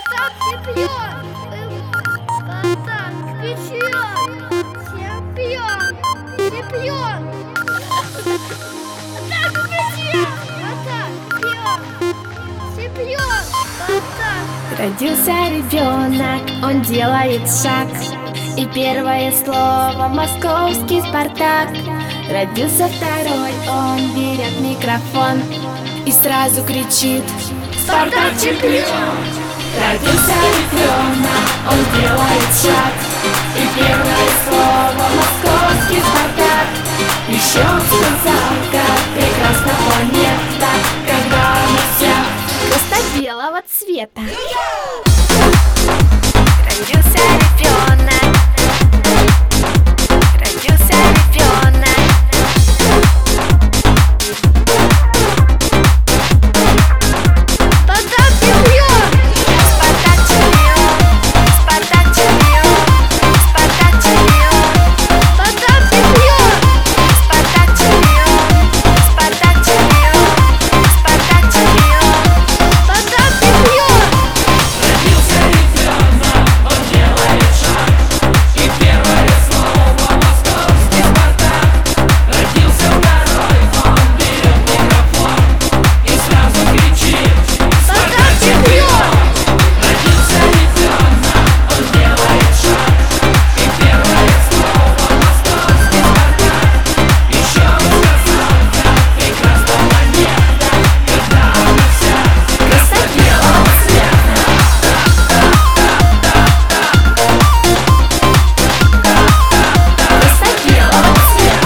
Спартак чемпион! Спартак чемпион! Чемпион! Спартак чемпион! Спартак! Родился ребенок, он делает шаг, и первое слово московский Спартак. Родился второй, он берет микрофон и сразу кричит: Спартак чемпион! Родился ребенок, он делает шаг, и первое слово московский Спартак. Еще он сказал, как прекрасна планета, когда она вся красно-белого цвета. Родился ребенок, родился ребенок. Спартак чемпион! Спартак чемпион, Спартак чемпион, Спартак чемпион, Спартак чемпион! Спартак чемпион, Спартак чемпион, Спартак чемпион. Спартак чемпион! Родился ребенок, он делает шаг, и первое слово московский Спартак. Родился второй, он берет микрофон и сразу кричит: Спартак чемпион! Родился ребенок, он делает шаг, и первое слово московский Спартак. Еще он сказал, как прекрасна планета, когда она вся красно-белого цвета. Красно-белого цвета.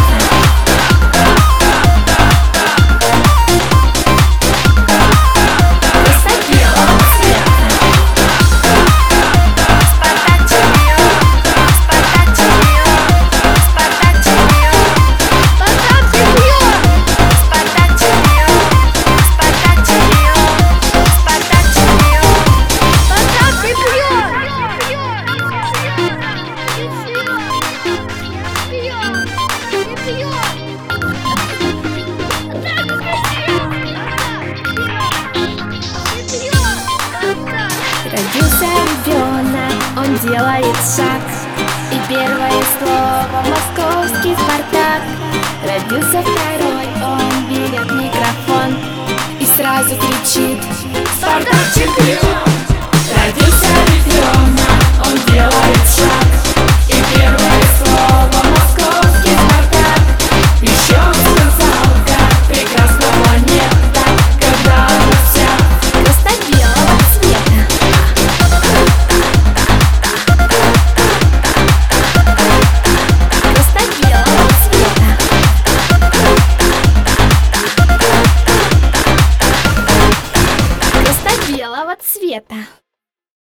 Красно-белого цвета. Спартак чемпион, Спартак чемпион, Спартак чемпион, Спартак чемпион! Спартак чемпион, Спартак чемпион, Спартак чемпион. Спартак чемпион! Родился ребенок, он делает шаг, и первое слово московский Спартак. Родился второй, он берет микрофон и сразу кричит: Спартак чемпион!